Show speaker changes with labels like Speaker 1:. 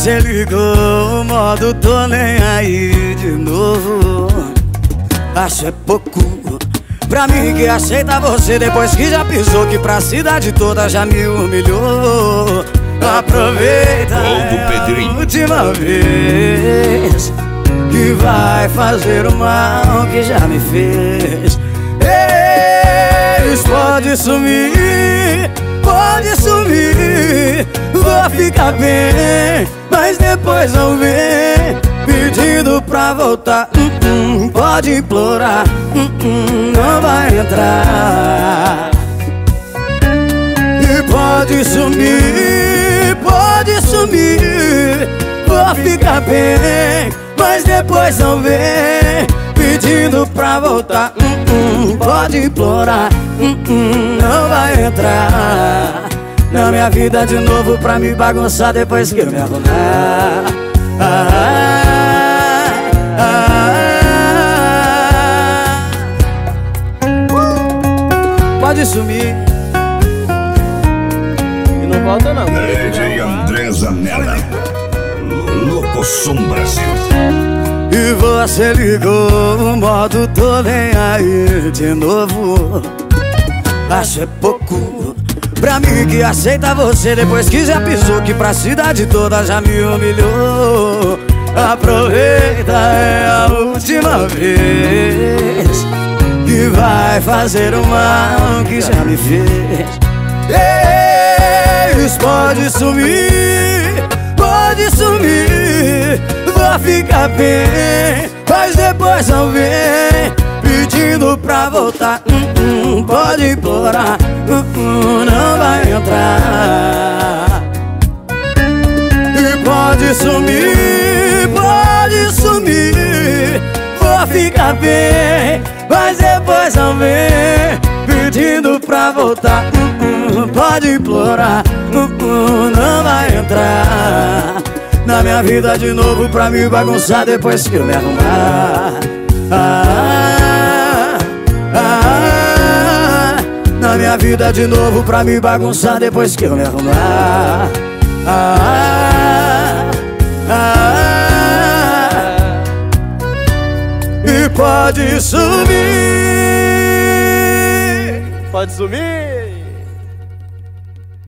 Speaker 1: você ligou o modo tô nem aí de novo. Acho é pouco pra mim que aceita você depois que já pisou, que pra cidade toda já me humilhou. Aproveita, é a última vez que vai fazer o mal que já me fez. Pode sumir, vou ficar bem, mas depois não vem pedindo pra voltar. Pode implorar, não vai entrar. E pode sumir, vou ficar bem, mas depois não vem pedindo pra voltar. Pode implorar, não vai entrar na minha vida de novo pra me bagunçar depois que eu me arrumar. Pode sumir e não volta não.
Speaker 2: DJ André Zanella, Locosom Brasil.
Speaker 1: E você ligou o modo tô nem aí de novo. Acho é pouco pra mim que aceita você depois que já pisou, que pra cidade toda já me humilhou. Aproveita, é a última vez que vai fazer o mal que já me fez. Pode sumir, vou ficar bem, mas depois não vem pedindo pra voltar. Pode implorar, não vai entrar. E pode sumir, vou ficar bem, mas depois não vem pedindo pra voltar. Pode implorar, não vai entrar na minha vida de novo pra me bagunçar depois que eu me arrumar. Na minha vida de novo pra me bagunçar depois que eu me arrumar. E pode sumir.
Speaker 3: Pode sumir.